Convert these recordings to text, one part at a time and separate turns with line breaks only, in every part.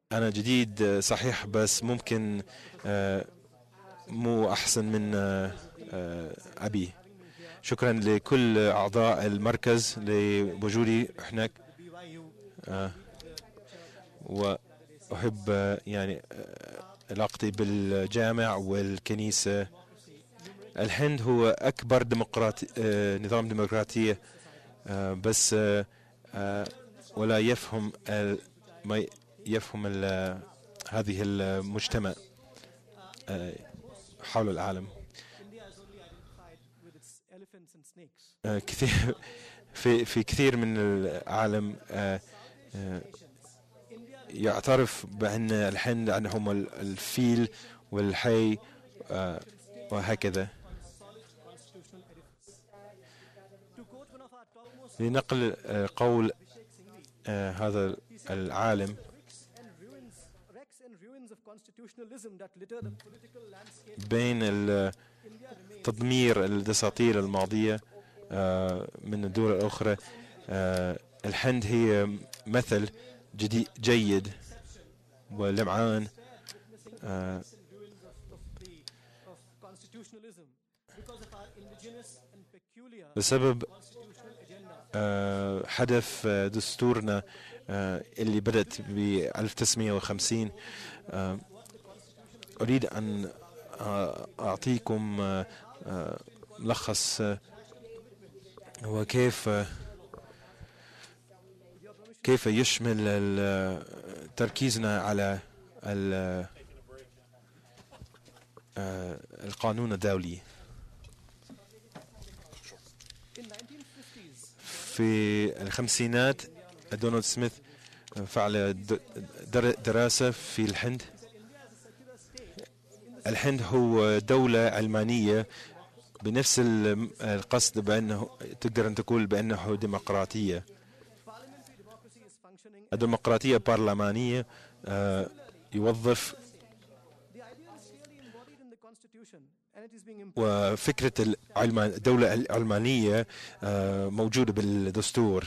أنا جديد صحيح، بس ممكن مو أحسن من أبي. شكرا لكل أعضاء المركز لوجودي هناك. وأحب يعني علاقتي بالجامع والكنيسة. الهند هو أكبر نظام ديمقراطي، بس ولا يفهم ما يفهم هذه المجتمع حول العالم. كثير في كثير من العالم يعترف بأن الهند عندهم الفيل والحي وهكذا. لنقل قول هذا العالم: بين تدمير الدساتير الماضية من الدول الأخرى، الهند هي مثل جيد ولمعان بسبب هدف دستورنا اللي بدأت ب 1950. أريد أن أعطيكم ملخص وكيف يشمل تركيزنا على القانون الدولي. في الخمسينات دونالد سميث فعل دراسة في الهند. الهند هو دولة علمانية بنفس القصد، بأنه تقدر أن تقول بأنه ديمقراطية. الديمقراطية برلمانية يوظف، وفكرة الدولة العلمانية موجودة بالدستور.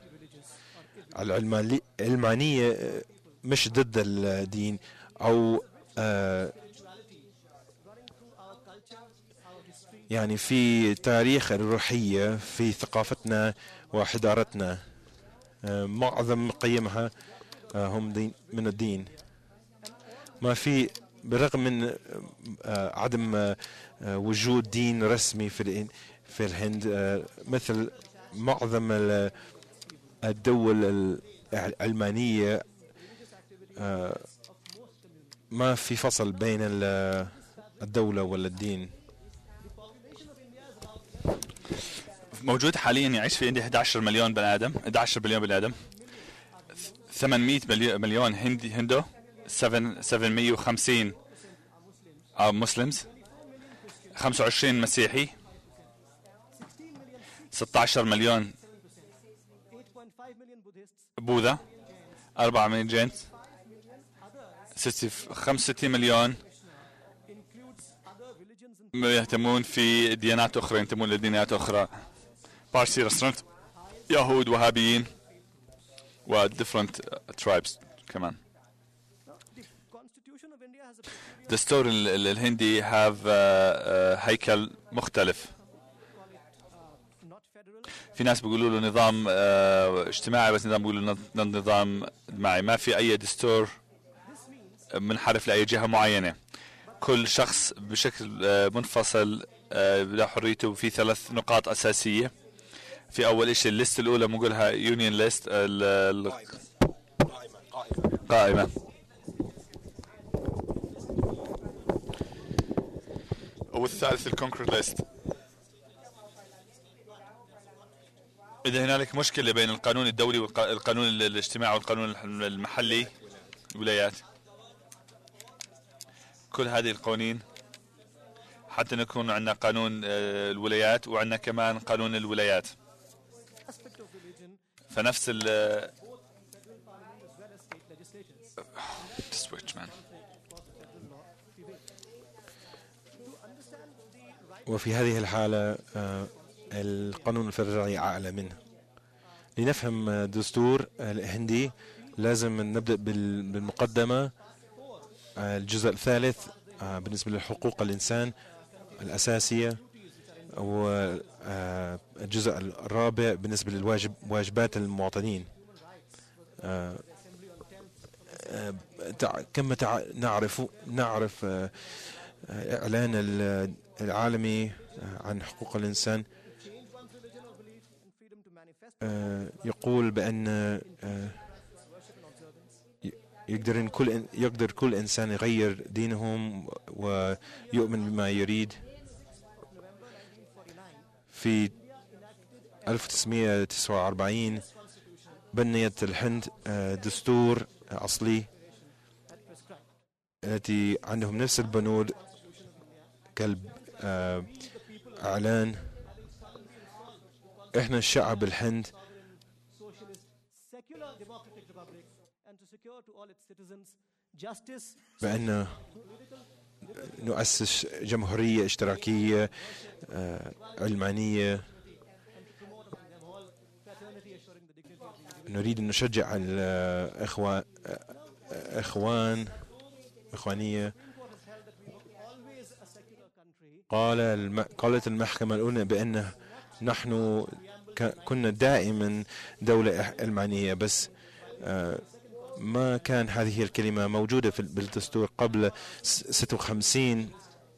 العلمانية مش ضد الدين أو يعني في تاريخ الروحية في ثقافتنا وحضارتنا. معظم قيمها هم دين من الدين. ما في، برغم من عدم وجود دين رسمي في الهند، مثل معظم الدول العلمانية، ما في فصل بين الدولة والدين.
موجود حاليا يعيش في عندي 11 مليون بني آدم، 11 مليون بني آدم، 800 مليون هندو، 750 مسلمز، 25 مسيحي، 16 مليون بوذا، 4 مليون جين، 65 مليون يهتمون في ديانات أخرى، ينتمون لديانات أخرى، بارسي، رسترانت، يهود، وهابيين، و different tribes كمان. دستور الهندي have هيكل مختلف. في ناس بيقولوا له نظام اجتماعي، بس نظام بيقولوا نظام اجتماعي. ما في أي دستور منحرف لأي جهة معينة. كل شخص بشكل منفصل له حريته. في 3 نقاط أساسية. في أول شيء الليست الأولى بنقولها يونيون ليست، قائمة. والثالث الكونكريت ليست. إذا هنالك مشكلة بين القانون الدولي والقانون الاجتماعي والقانون المحلي الولايات، كل هذه القوانين حتى نكون عندنا قانون الولايات وعندنا كمان قانون الولايات. فنفس
وفي هذه الحالة القانون الفدرالي أعلى منه. لنفهم دستور الهندي، لازم نبدأ بالمقدمة. الجزء الثالث بالنسبة لحقوق الإنسان الأساسية، والجزء الرابع بالنسبة لواجبات المواطنين. كما نعرف إعلان العالمي عن حقوق الإنسان يقول بأن يقدر كل إنسان يغير دينهم ويؤمن بما يريد. في 1949 بنيت الهند دستور أصلي التي عندهم نفس البنود كالإعلان. إحنا الشعب الهند بأن نؤسس جمهورية اشتراكية علمانية. نريد أن نشجع إخوانية. قالت المحكمة الأولى بأن نحن كنا دائما دولة علمانية، بس ما كان هذه الكلمة موجودة بالدستور قبل 56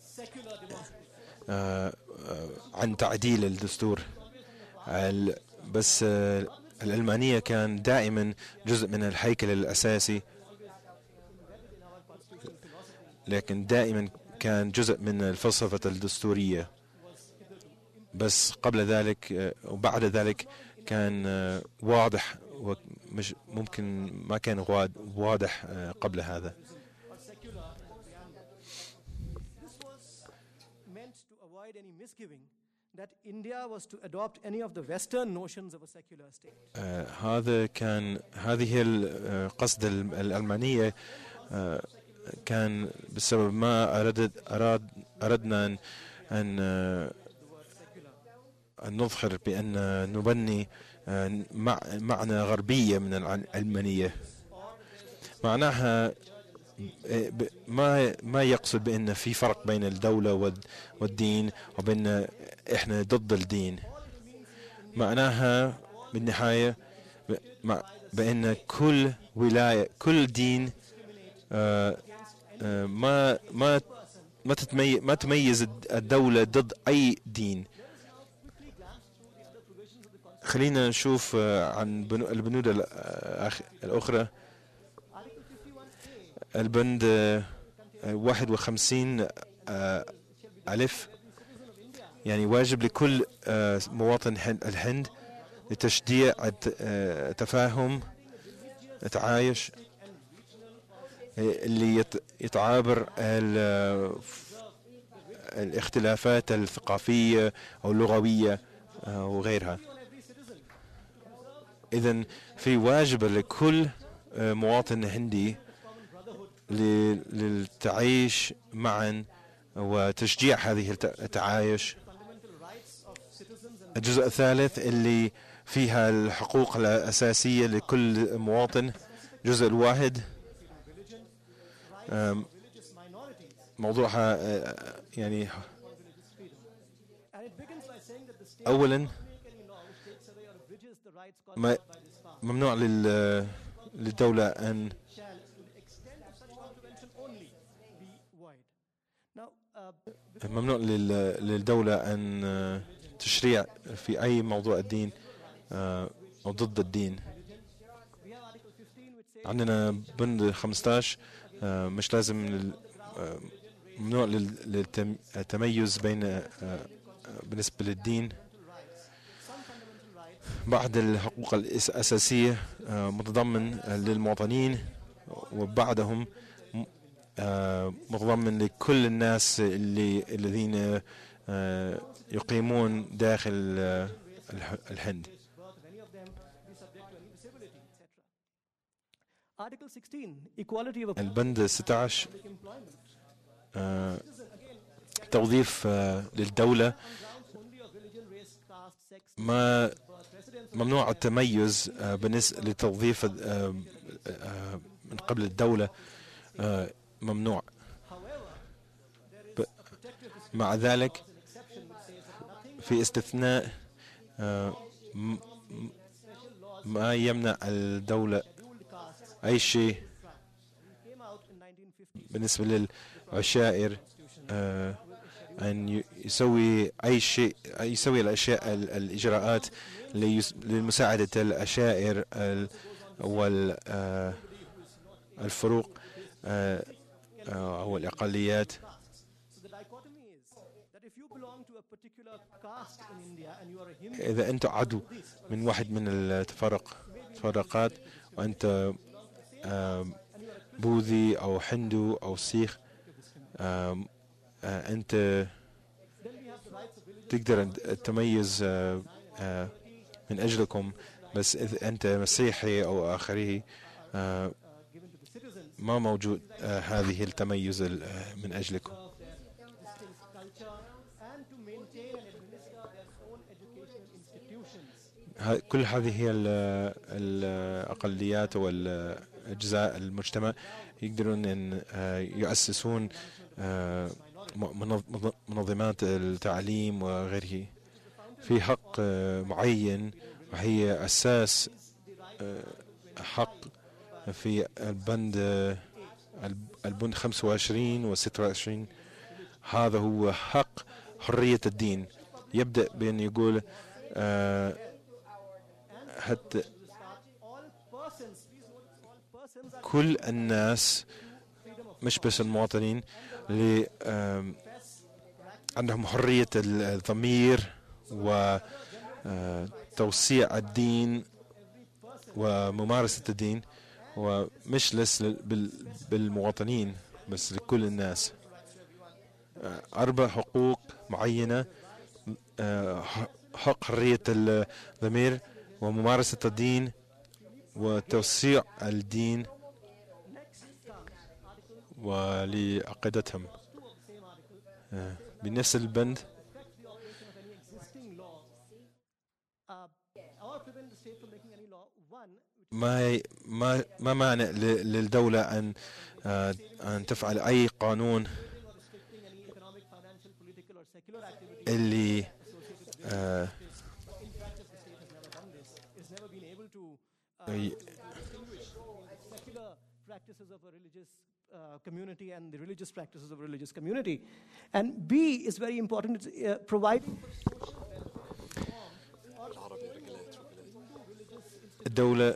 عن تعديل الدستور. بس العلمانية كان دائما جزء من الهيكل الأساسي، لكن دائما كان جزء من الفلسفة الدستورية. بس قبل ذلك وبعد ذلك كان واضح، ومش ممكن ما كان واضح قبل هذا. هذه القصد العلمانية كان بسبب ما أردنا أن نظهر بأن نبني معنى غربية من العلمانية. معناها ما يقصد بأن في فرق بين الدولة والدين، وبأن إحنا ضد الدين. معناها بالنهاية بأن كل ولاية، كل دين ما تميز الدولة ضد أي دين. خلينا نشوف عن البنود الأخرى. البند 51 ألف، يعني واجب لكل مواطن الهند لتشجيع التفاهم، التعايش اللي يتعابر الاختلافات الثقافية أو اللغوية وغيرها. إذن في واجب لكل مواطن هندي للتعيش معا وتشجيع هذه التعايش. الجزء الثالث اللي فيها الحقوق الأساسية لكل مواطن. الجزء الواحد موضوعها يعني أولا ممنوع للدولة أن تشريع في أي موضوع الدين أو ضد الدين. عندنا بند 15 مش لازم ممنوع للتميز بالنسبة للدين. بعد الحقوق الأساسية متضمن للمواطنين، وبعدهم متضمن لكل الناس الذين يقيمون داخل الهند. البند 16 توظيف للدولة. ممنوع التميز بالنسبة لتوظيف من قبل الدولة ممنوع. مع ذلك في استثناء ما يمنع الدولة أي شيء بالنسبة للعشائر أن يسوي أي شيء، يسوي الأشياء الإجراءات لمساعدة العشائر والفروق أو الأقليات. إذا أنت عضو من واحد من التفرقات وأنت بوذي أو هندو أو سيخ، أنت تقدر تميز من أجلكم. بس إذا أنت مسيحي أو آخره ما موجود هذه التميز من أجلكم. كل هذه هي الأقليات والأجزاء المجتمع يقدرون أن يؤسسون منظمات التعليم وغيره في حق معين، وهي أساس حق في البند 25 و 26. هذا هو حق حرية الدين. يبدأ بأن يقول حتى كل الناس مش بس المواطنين اللي عندهم حرية الضمير وتوسيع الدين وممارسة الدين، ومش بس بالمواطنين بس لكل الناس. 4 حقوق معينة: حق حرية الضمير وممارسة الدين وتوسيع الدين ولعقيدتهم. بنفس البند ما مانع للدولة أن تفعل أي قانون اللي
community and the religious practices of a religious community. And B is very important. It's providing
الدولة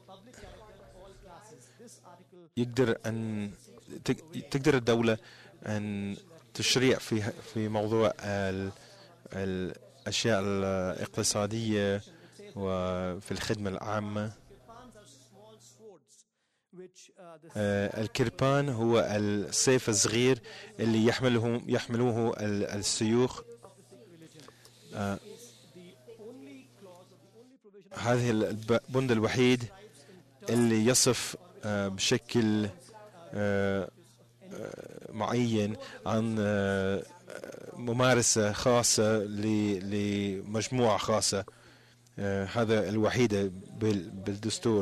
تقدر الدولة أن تشريع في موضوع الأشياء الاقتصادية وفي الخدمة العامة. الكربان هو السيف الصغير اللي يحملوه السيوخ. هذه البند الوحيد اللي يصف بشكل معين عن ممارسة خاصة لمجموعة خاصة. هذا الوحيدة بالدستور.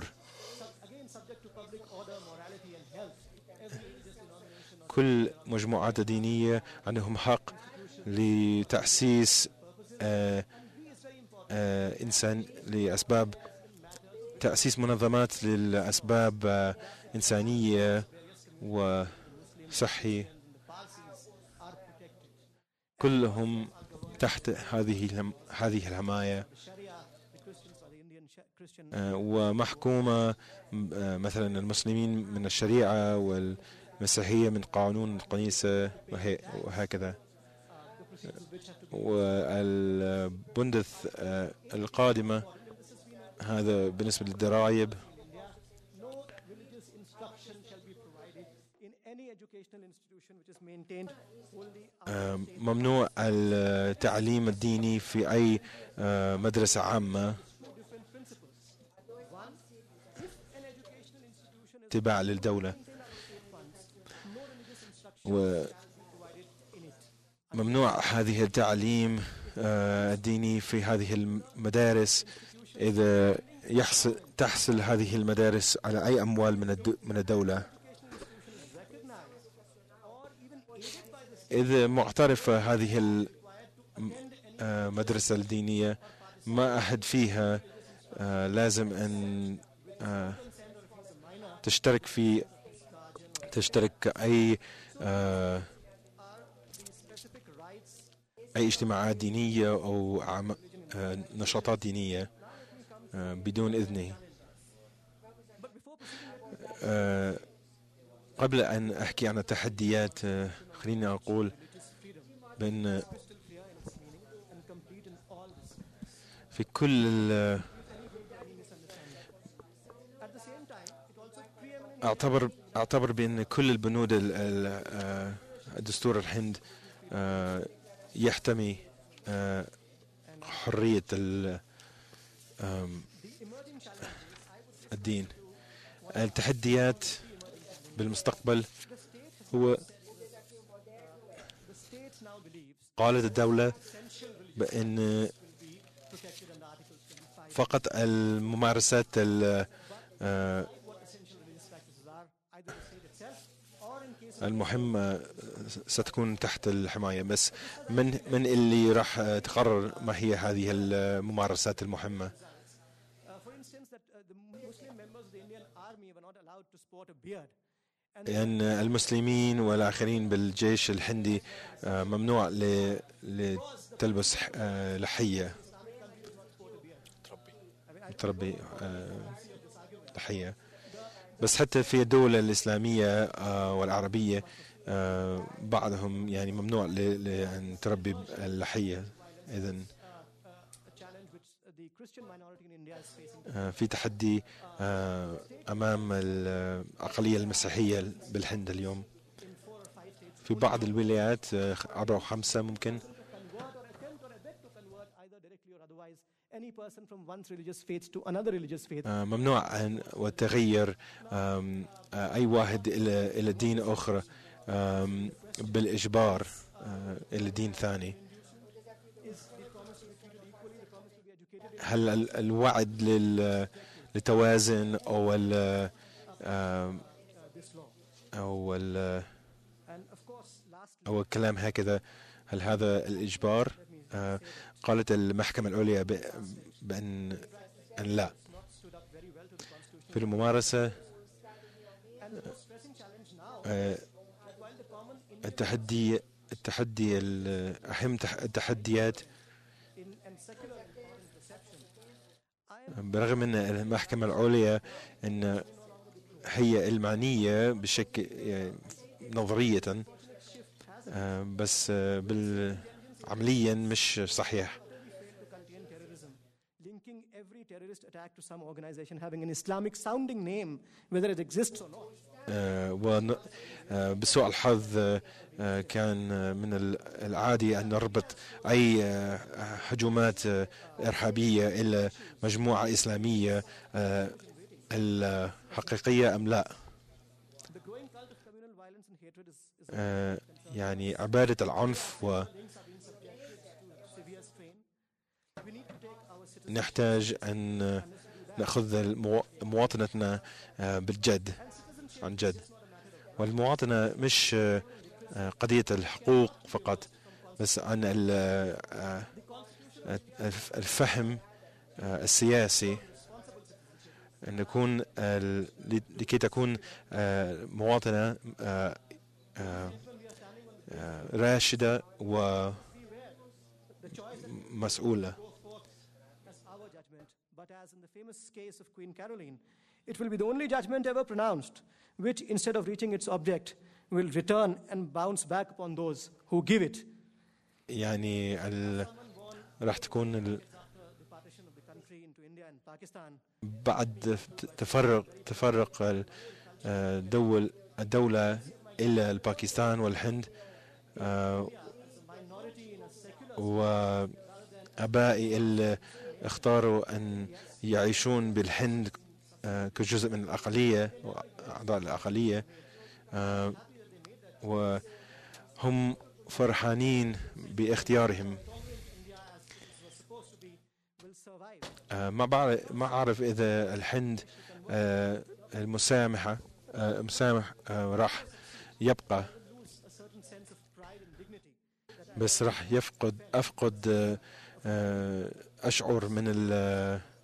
كل مجموعات الدينية عندهم حق لتأسيس إنسان لأسباب تأسيس منظمات للأسباب إنسانية وصحي. كلهم تحت هذه الحماية ومحكومة. مثلا المسلمين من الشريعة والمسيحية من قانون الكنيسة وهكذا. والبند القادمة هذا بالنسبة للضرائب. ممنوع التعليم الديني في أي مدرسة عامة تبع للدولة، وممنوع هذه التعليم الديني في هذه المدارس إذا تحصل هذه المدارس على أي أموال من الدولة. إذا معترفة هذه المدرسة الدينية ما أحد فيها لازم أن تشترك أي اجتماعات دينية أو نشاطات دينية بدون إذنه. قبل أن أحكي عن التحديات خليني أقول بأن في كل أعتبر بأن كل البنود الدستور الهند يحتمي حرية الدين. التحديات بالمستقبل هو قالت الدولة بأن فقط الممارسات المهمة ستكون تحت الحماية، بس من اللي راح تقرر ما هي هذه الممارسات المهمة. لأن المسلمين والآخرين بالجيش الهندي ممنوع لتلبس لحية تربي لحية. بس حتى في الدول الإسلامية والعربية بعضهم يعني ممنوع أن تربي اللحية. إذن في تحدي أمام الأقلية المسيحية بالهند اليوم. في بعض الولايات 4 أو 5 ممكن ممنوع أن وتغير أي واحد إلى دين أخرى بالإجبار إلى دين ثاني. هل الوعد للتوازن أو الكلام هكذا، هل هذا الإجبار؟ قالت المحكمة العليا بأن لا. في الممارسة التحدي أهم التحديات برغم أن المحكمة العليا أن هي المعنية بشكل نظرية، بس عمليا مش صحيح.
Linking every terrorist attack to some organization having an Islamic sounding name, whether it exists or not.
بسوء الحظ كان من العادي أن نربط أي هجمات إرهابية إلى مجموعة إسلامية الحقيقية أم لا. يعني عبادة العنف نحتاج أن نأخذ مواطنتنا بالجد عن جد. والمواطنة مش قضية الحقوق فقط، بس عن الفهم السياسي، أن نكون لكي تكون مواطنة راشدة ومسؤولة.
But as in the famous case of Queen Caroline, it will be the only judgment ever pronounced, which instead of reaching its object, will return and bounce back upon those who give it.
يعني راح تكون بعد تفرق الدولة إلى الباكستان والهند وآبائي اللي اختاروا أن يعيشون بالهند كجزء من الأقلية وأعضاء الأقلية، وهم فرحانين باختيارهم.
survive.
ما أعرف إذا الهند المسامح راح يبقى،
Lose a certain sense of pride and dignity.
بس راح أفقد أشعر من